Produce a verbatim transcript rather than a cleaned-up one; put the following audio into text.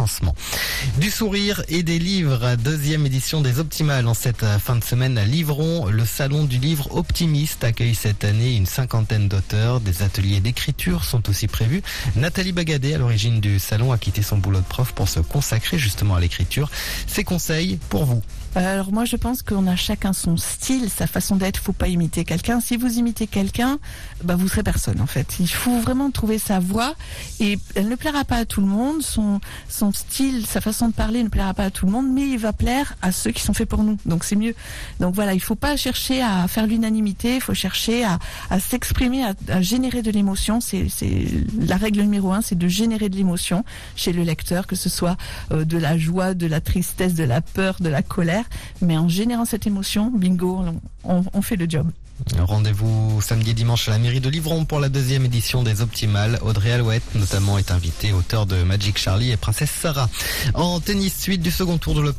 recensement. Du sourire et des livres, deuxième édition des Optimales. En cette fin de semaine à Livron, le salon du livre optimiste accueille cette année une cinquantaine d'auteurs. Des ateliers d'écriture sont aussi prévus. Nathalie Bagadet, à l'origine du salon, a quitté son boulot de prof pour se consacrer justement à l'écriture. Ses conseils pour vous? Alors moi je pense qu'on a chacun son style, sa façon d'être, faut pas imiter quelqu'un. Si vous imitez quelqu'un, bah vous serez personne en fait. Il faut vraiment trouver sa voix et elle ne plaira pas à tout le monde, son son style, sa façon de parler ne plaira pas à tout le monde, mais il va plaire à ceux qui sont faits pour nous. Donc c'est mieux. Donc voilà, il faut pas chercher à faire l'unanimité, il faut chercher à, à s'exprimer, à, à générer de l'émotion. C'est c'est la règle numéro un, c'est de générer de l'émotion chez le lecteur, que ce soit euh, de la joie, de la tristesse, de la peur, de la colère. Mais en générant cette émotion, bingo, on, on fait le job. Rendez-vous samedi et dimanche à la mairie de Livron pour la deuxième édition des Optimales. Audrey Alouette notamment est invitée, auteur de Magic Charlie et Princesse Sarah. En tennis, suite du second tour de l'Open